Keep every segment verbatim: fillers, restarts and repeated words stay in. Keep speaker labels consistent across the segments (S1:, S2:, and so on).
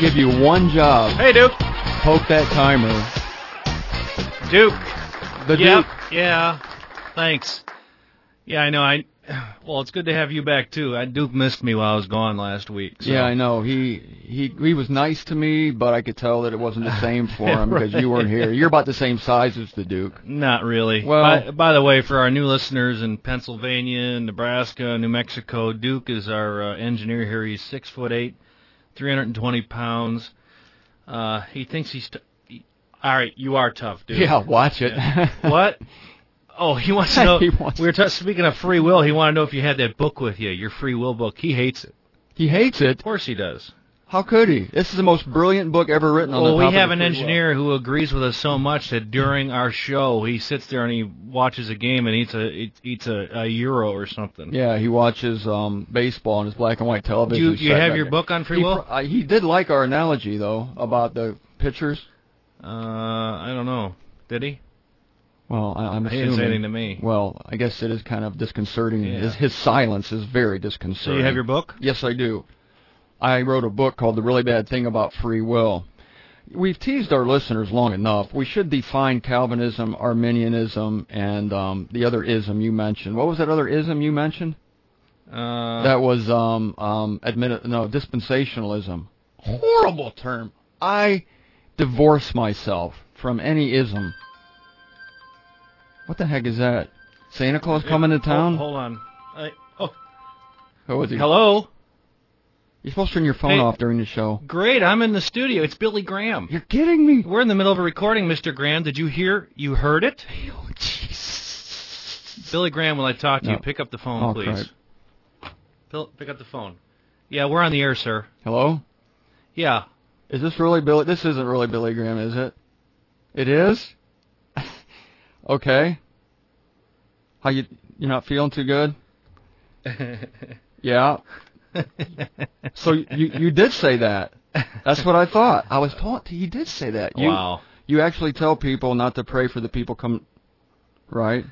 S1: give you one job.
S2: Hey, Duke.
S1: Poke that timer.
S2: Duke.
S1: The
S2: yep.
S1: Duke.
S2: Yeah. Thanks. Yeah, I know. I. Well, it's good to have you back too. I, Duke missed me while I was gone last week. So.
S1: Yeah, I know. He he he was nice to me, but I could tell that it wasn't the same for him because
S2: right.
S1: you weren't here. You're about the same size as the Duke.
S2: Not really.
S1: Well,
S2: by, by the way, for our new listeners in Pennsylvania, Nebraska, New Mexico, Duke is our uh, engineer here. He's six foot eight, three hundred twenty pounds. Uh, he thinks he's. T- he, all right, you are tough, dude.
S1: Yeah, watch it.
S2: Yeah. What? Oh, he wants to know.
S1: wants
S2: we were t- speaking of free will. He wanted to know if you had that book with you, your free will book. He hates it.
S1: He hates it.
S2: Of course he does.
S1: How could he? This is the most brilliant book ever written on
S2: well,
S1: the
S2: we
S1: topic
S2: have
S1: of
S2: an
S1: free
S2: engineer
S1: will.
S2: who agrees with us so much that during our show, he sits there and he watches a game and eats a eats, eats a, a euro or something.
S1: Yeah, he watches um, baseball on his black and white television.
S2: Do you, you have your
S1: there.
S2: book on free
S1: he,
S2: will?
S1: Uh, he did like our analogy though about the pitchers.
S2: Uh, I don't know. Did he?
S1: Well, I, I'm
S2: he
S1: assuming.
S2: didn't say anything to me.
S1: Well, I guess it is kind of disconcerting.
S2: Yeah.
S1: His, his silence is very disconcerting.
S2: So you have your book?
S1: Yes, I do. I wrote a book called The Really Bad Thing About Free Will. We've teased our listeners long enough. We should define Calvinism, Arminianism, and um, the other ism you mentioned. What was that other ism you mentioned?
S2: Uh,
S1: that was um, um, admit no dispensationalism. Horrible term. I divorce myself from any ism. What the heck is that? Santa Claus coming to town?
S2: Hold, hold on. I, oh.
S1: Who was he?
S2: Hello?
S1: You're supposed to turn your phone
S2: Hey.
S1: off during the show.
S2: Great, I'm in the studio. It's Billy Graham.
S1: You're kidding me.
S2: We're in the middle of a recording, Mister Graham. Did you hear? You heard it?
S1: Oh, jeez.
S2: Billy Graham, will I talk to
S1: No.
S2: you? Pick up the phone,
S1: Oh,
S2: please.
S1: crap.
S2: Bill, pick up the phone. Yeah, we're on the air, sir.
S1: Hello?
S2: Yeah.
S1: Is this really Billy? This isn't really Billy Graham, is it? It is? Okay. How you? You're not feeling too good? Yeah. So you you did say that. That's what I thought. I was taught you did say that. You,
S2: Wow.
S1: You actually tell people not to pray for the people come. Right.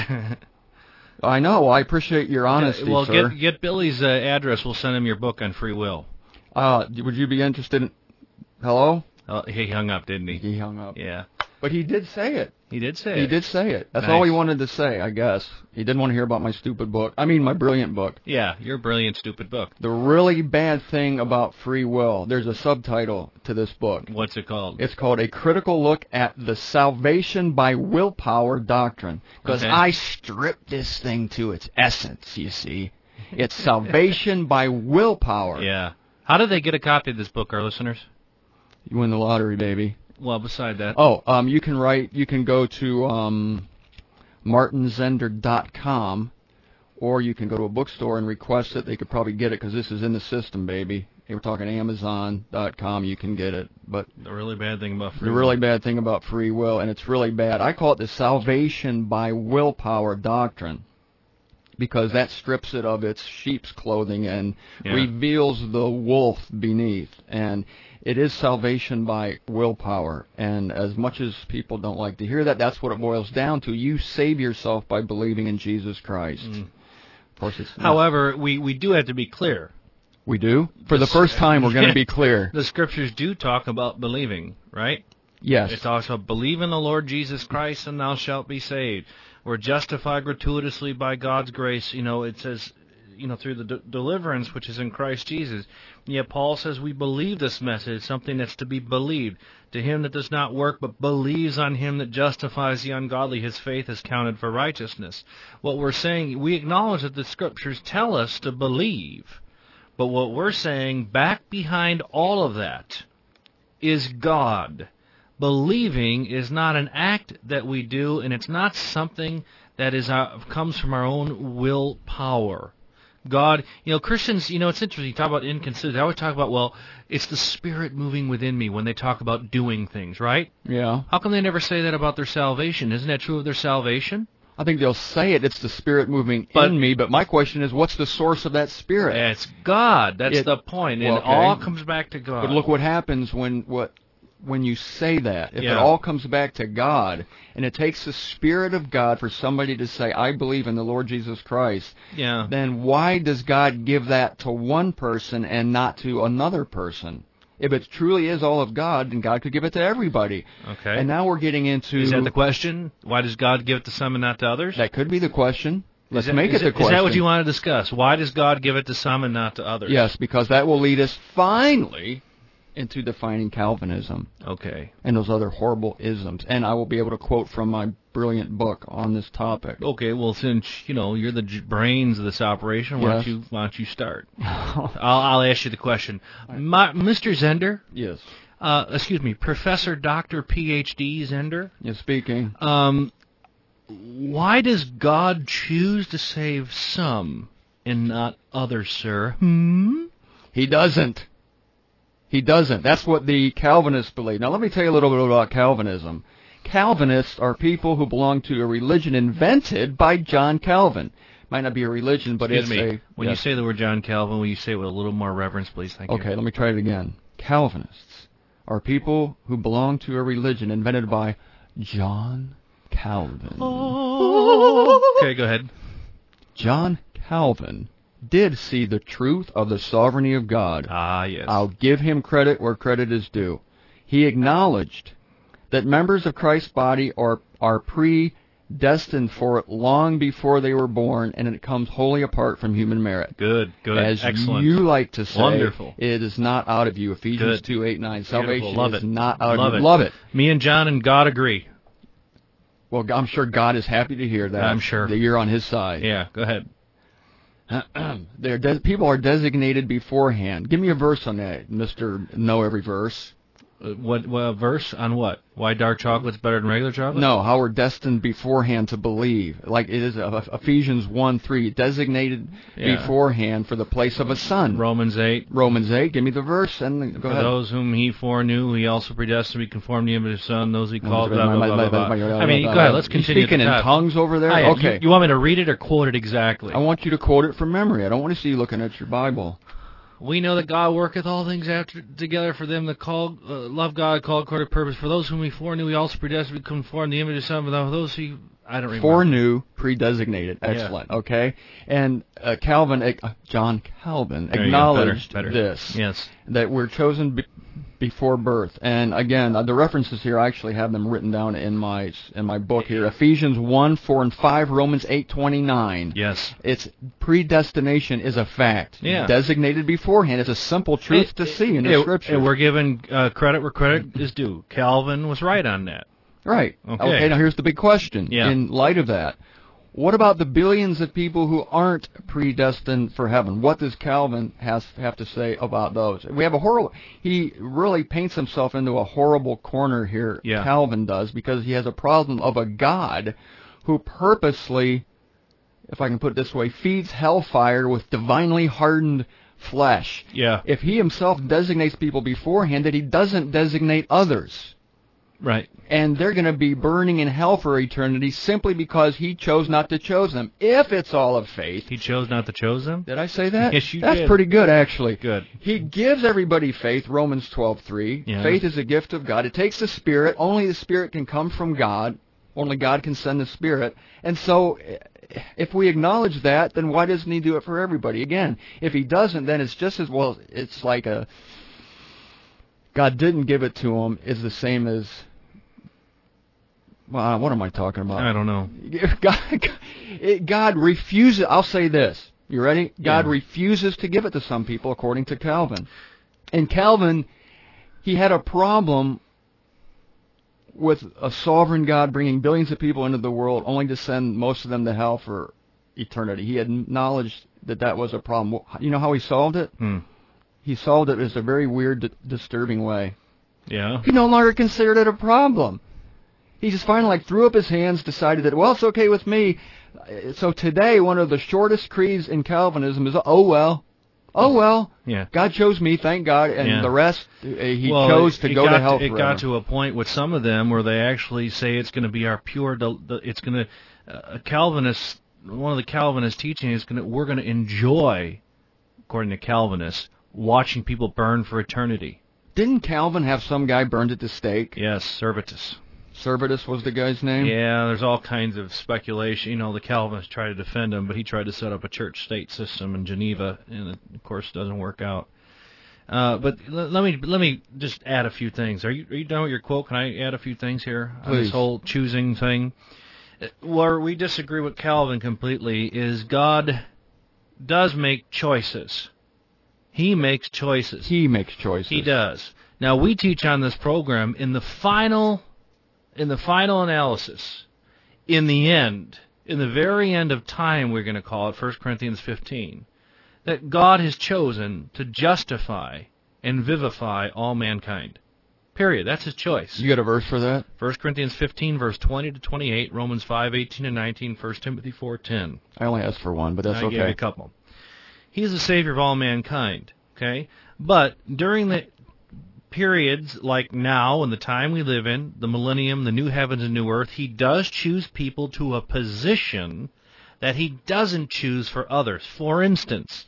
S1: I know. I appreciate your honesty,
S2: well,
S1: sir.
S2: get get Billy's uh, address. We'll send him your book on free will.
S1: Uh, would you be interested in? Hello?
S2: Oh, he hung up, didn't he?
S1: He hung up.
S2: Yeah.
S1: But he did say it.
S2: He did say
S1: He
S2: it.
S1: did say it. That's
S2: Nice.
S1: all he wanted to say, I guess. He didn't want to hear about my stupid book. I mean, my brilliant book.
S2: Yeah, your brilliant, stupid book.
S1: The Really Bad Thing About Free Will. There's a subtitle to this book.
S2: What's it called?
S1: It's called A Critical Look at the Salvation by Willpower Doctrine. Because
S2: Okay.
S1: I stripped this thing to its essence, you see. It's salvation by willpower.
S2: Yeah. How did they get a copy of this book, our listeners?
S1: You win the lottery, baby.
S2: Well, beside that.
S1: Oh, um, you can write, you can go to um, martin zender dot com, or you can go to a bookstore and request it. They could probably get it because this is in the system, baby. We're talking amazon dot com, you can get it. But
S2: The really bad thing about free
S1: the
S2: will.
S1: really bad thing about free will, and it's really bad, I call it the salvation by willpower doctrine, because that strips it of its sheep's clothing and
S2: Yeah.
S1: reveals the wolf beneath. And it is salvation by willpower. And as much as people don't like to hear that, that's what it boils down to. You save yourself by believing in Jesus Christ.
S2: Mm.
S1: Of course, it's not.
S2: However, we, we do have to be clear.
S1: We do? For the first time, we're going to be clear.
S2: The scriptures do talk about believing, right?
S1: Yes.
S2: It talks about believe in the Lord Jesus Christ and thou shalt be saved. We're justified gratuitously by God's grace. You know, it says, you know, through the de- deliverance which is in Christ Jesus. Yet Paul says we believe this message, something that's to be believed. To him that does not work but believes on him that justifies the ungodly, his faith is counted for righteousness. What we're saying, we acknowledge that the scriptures tell us to believe. But what we're saying, back behind all of that, is God. Believing is not an act that we do, and it's not something that is uh, comes from our own willpower. God, you know, Christians, you know, it's interesting. You talk about inconsistency. They always talk about, well, it's the Spirit moving within me when they talk about doing things, right?
S1: Yeah.
S2: How come they never say that about their salvation? Isn't that true of their salvation?
S1: I think they'll say it, it's the Spirit moving
S2: But-
S1: in me, but my question is, what's the source of that Spirit?
S2: It's God. That's
S1: It-
S2: the point. And
S1: well,
S2: it
S1: okay.
S2: all comes back to God.
S1: But look what happens when what when you say that. If it
S2: Yeah.
S1: all comes back to God, and it takes the Spirit of God for somebody to say, I believe in the Lord Jesus Christ,
S2: Yeah.
S1: then why does God give that to one person and not to another person? If it truly is all of God, then God could give it to everybody.
S2: Okay.
S1: And now we're getting into...
S2: Is that the question? Why does God give it to some and not to others?
S1: That could be the question. Let's
S2: Is that,
S1: make
S2: is
S1: it the
S2: it,
S1: question.
S2: Is that what you want to discuss? Why does God give it to some and not to others?
S1: Yes, because that will lead us finally into defining Calvinism.
S2: Okay.
S1: And those other horrible isms. And I will be able to quote from my brilliant book on this topic.
S2: Okay, well, since, you know, you're the j- brains of this operation, why,
S1: Yes.
S2: don't, you, why don't you start? I'll, I'll ask you the question. My, Mister Zender,
S1: Yes.
S2: uh, excuse me, Professor Doctor P H D Zender,
S1: Yes, speaking.
S2: um, why does God choose to save some and not others, sir? Hmm?
S1: He doesn't. He doesn't. That's what the Calvinists believe. Now, let me tell you a little bit about Calvinism. Calvinists are people who belong to a religion invented by John Calvin. Might not be a religion, but
S2: Excuse
S1: it's
S2: me.
S1: a...
S2: When
S1: yes.
S2: you say the word John Calvin, will you say it with a little more reverence, please? Thank you.
S1: Okay, let me try it again. Calvinists are people who belong to a religion invented by John Calvin.
S2: Oh. Okay, go ahead.
S1: John Calvin did see the truth of the sovereignty of God.
S2: Ah, yes.
S1: I'll give him credit where credit is due. He acknowledged that members of Christ's body are, are predestined for it long before they were born, and it comes wholly apart from human merit.
S2: Good, good,
S1: As
S2: excellent.
S1: you like to say,
S2: Wonderful.
S1: it is not out of you. Ephesians
S2: Good.
S1: two, eight, nine.
S2: Beautiful.
S1: Salvation
S2: Love
S1: is
S2: it.
S1: not out
S2: Love
S1: of
S2: it.
S1: you. Love it.
S2: Me and John and God agree.
S1: Well, I'm sure God is happy to hear that.
S2: I'm sure.
S1: That you're on his side.
S2: Yeah, go ahead.
S1: They're de- people are designated beforehand. Give me a verse on that, Mister Know Every Verse.
S2: Uh, what, what verse on what? Why dark chocolate's better than regular chocolate?
S1: No, how we're destined beforehand to believe. Like it is uh, Ephesians one three, designated
S2: Yeah.
S1: beforehand for the place of a son.
S2: Romans eight.
S1: Romans eight, give me the verse and go
S2: For
S1: ahead.
S2: those whom he foreknew, he also predestined to be conformed to the image of his son. Those he called, blah, blah, blah, blah, blah. I mean, go ahead, let's
S1: You
S2: continue.
S1: speaking
S2: at the
S1: in
S2: top.
S1: tongues over there?
S2: I am.
S1: Okay.
S2: You, you want me to read it or quote it exactly?
S1: I want you to quote it from memory. I don't want to see you looking at your Bible.
S2: We know that God worketh all things after together for them that call, uh, love God, called according to purpose. For those whom he foreknew, he also predestined to be conformed to the image of his son. For those he, I don't remember.
S1: Foreknew, predesignated. Excellent.
S2: Yeah.
S1: Okay. And uh, Calvin, uh, John Calvin,
S2: There you go.
S1: acknowledged
S2: Better, better.
S1: this.
S2: Yes.
S1: That we're chosen be- before birth. And again, uh, the references here, I actually have them written down in my in my book here. Ephesians one, four, and five, Romans eight, twenty-nine.
S2: Yes.
S1: It's predestination is a fact.
S2: Yeah.
S1: Designated beforehand. It's a simple truth
S2: It-
S1: to
S2: it-
S1: see in the
S2: it-
S1: Scripture.
S2: And we're giving uh, credit where credit is due. Calvin was right on that.
S1: Right.
S2: Okay.
S1: Now here's the big question.
S2: Yeah.
S1: In light of that, what about the billions of people who aren't predestined for heaven? What does Calvin has have to say about those? We have a horrible. He really paints himself into a horrible corner here.
S2: Yeah.
S1: Calvin does, because he has a problem of a God who purposely, if I can put it this way, feeds hellfire with divinely hardened flesh.
S2: Yeah.
S1: If he himself designates people beforehand, that he doesn't designate others.
S2: Right.
S1: And they're going to be burning in hell for eternity simply because he chose not to choose them. If it's all of faith.
S2: He chose not to choose them?
S1: Did I say that?
S2: Yes, you
S1: That's
S2: did.
S1: pretty good, actually.
S2: Good.
S1: He gives everybody faith, Romans twelve three.
S2: Yeah.
S1: Faith is a gift of God. It takes the Spirit. Only the Spirit can come from God. Only God can send the Spirit. And so, if we acknowledge that, then why doesn't he do it for everybody? Again, if he doesn't, then it's just as well, it's like a, God didn't give it to him is the same as, well, what am I talking about?
S2: I don't know.
S1: God, God refuses, I'll say this. You ready? God
S2: Yeah.
S1: refuses to give it to some people, according to Calvin. And Calvin, he had a problem with a sovereign God bringing billions of people into the world only to send most of them to hell for eternity. He had acknowledged that that was a problem. You know how he solved it?
S2: Hmm.
S1: He solved it in a very weird, di- disturbing way.
S2: Yeah.
S1: He no longer considered it a problem. He just finally like threw up his hands, decided that, well, it's okay with me. So today, one of the shortest creeds in Calvinism is, oh, well. Oh, well.
S2: Yeah.
S1: God chose me, thank God, and
S2: Yeah.
S1: the rest, uh, he
S2: well,
S1: chose
S2: it,
S1: to
S2: it
S1: go
S2: got
S1: to hell
S2: It
S1: forever.
S2: got to a point with some of them where they actually say it's going to be our pure, del- the- it's going to, uh, a Calvinist, one of the Calvinist teachings is going to, we're going to enjoy, according to Calvinists, watching people burn for eternity.
S1: Didn't Calvin have some guy burned at the stake?
S2: Yes, Servetus.
S1: Servetus was the guy's name?
S2: Yeah, there's all kinds of speculation. You know, the Calvinists try to defend him, but he tried to set up a church-state system in Geneva, and it, of course, doesn't work out. Uh, but l- let me let me just add a few things. Are you are you done with your quote? Can I add a few things here on
S1: Please.
S2: this whole choosing thing? Where we disagree with Calvin completely is God does make choices. He makes choices.
S1: He makes choices.
S2: He does. Now we teach on this program in the final, in the final analysis, in the end, in the very end of time, we're going to call it First Corinthians fifteen, that God has chosen to justify and vivify all mankind. Period. That's his choice.
S1: You got a verse for that?
S2: First Corinthians fifteen, verse twenty to twenty-eight, Romans five, eighteen and nineteen, First Timothy four, ten.
S1: I only asked for one, but that's
S2: I
S1: okay.
S2: gave you a couple. He is the Savior of all mankind. Okay? But during the periods like now and the time we live in, the millennium, the new heavens and new earth, he does choose people to a position that he doesn't choose for others. For instance,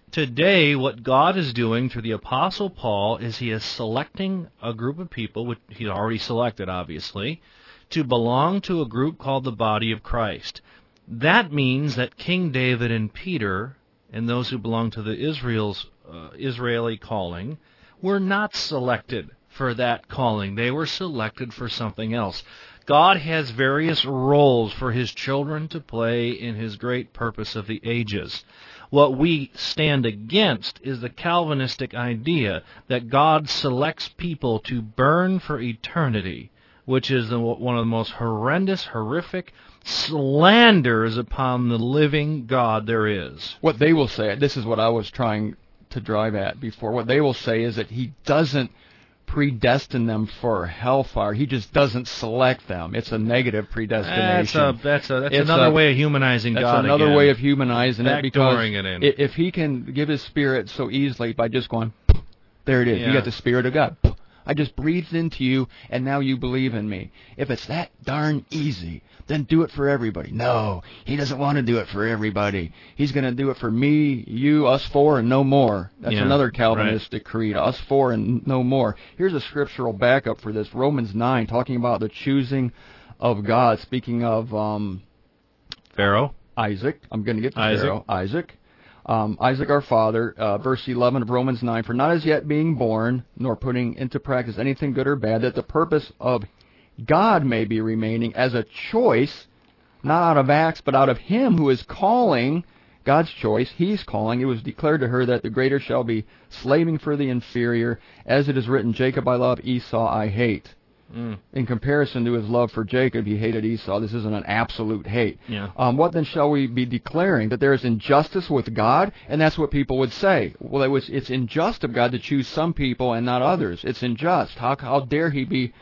S2: today what God is doing through the Apostle Paul is he is selecting a group of people, which he's already selected obviously, to belong to a group called the body of Christ. That means that King David and Peter and those who belong to the Israel's uh, Israeli calling were not selected for that calling. They were selected for something else. God has various roles for his children to play in his great purpose of the ages. What we stand against is the Calvinistic idea that God selects people to burn for eternity, which is the, one of the most horrendous, horrific slanders upon the living God there is.
S1: What they will say, this is what I was trying to drive at before, what they will say is that he doesn't predestine them for hellfire. He just doesn't select them. It's a negative predestination.
S2: That's a that's a that's
S1: It's
S2: another
S1: a,
S2: way of humanizing
S1: that's
S2: God.
S1: That's another
S2: again.
S1: way of humanizing it, because
S2: it in.
S1: if he can give his spirit so easily by just going, there it is.
S2: Yeah.
S1: You got the Spirit of God. I just breathed into you, and now you believe in me. If it's that darn easy, then do it for everybody. No, he doesn't want to do it for everybody. He's going to do it for me, you, us four, and no more. That's
S2: yeah,
S1: another Calvinistic
S2: right.
S1: creed, us four and no more. Here's a scriptural backup for this. Romans nine, talking about the choosing of God. Speaking of um,
S2: Pharaoh.
S1: Isaac. I'm going to get to
S2: Isaac.
S1: Pharaoh. Isaac. Um, Isaac our father, uh, verse eleven of Romans nine, for not as yet being born, nor putting into practice anything good or bad, that the purpose of God may be remaining as a choice, not out of acts, but out of him who is calling, God's choice, he's calling. It was declared to her that the greater shall be slaving for the inferior, as it is written, Jacob I love, Esau I hate. Mm. In comparison to his love for Jacob, he hated Esau. This isn't an absolute hate.
S2: Yeah.
S1: Um, what then shall we be declaring? That there is injustice with God? And that's what people would say. Well, it was, it's unjust of God to choose some people and not others. It's unjust. How, how dare he be,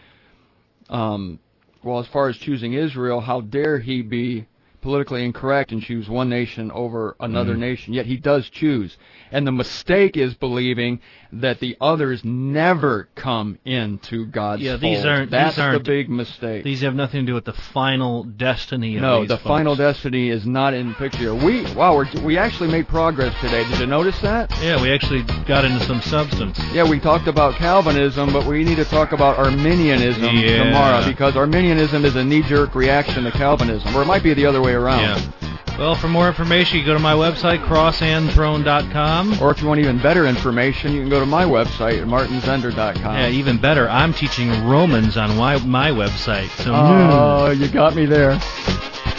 S1: um, well, as far as choosing Israel, how dare he be politically incorrect and choose one nation over another mm. nation? Yet he does choose. And the mistake is believing that the others never come into God's
S2: yeah,
S1: fold.
S2: These aren't,
S1: That's
S2: these aren't,
S1: the big mistake.
S2: These have nothing to do with the final destiny of
S1: no,
S2: these
S1: the
S2: folks.
S1: final destiny is not in the picture. We wow, we're, we actually made progress today. Did you notice that?
S2: Yeah, we actually got into some substance.
S1: Yeah, we talked about Calvinism, but we need to talk about Arminianism
S2: yeah.
S1: tomorrow, because Arminianism is a knee-jerk reaction to Calvinism, or it might be the other way around.
S2: Yeah. Well, for more information, you go to my website, cross and throne dot com.
S1: Or if you want even better information, you can go to my website at martin zender dot com.
S2: Yeah, even better, I'm teaching Romans on my, my website. So,
S1: oh, you got me there.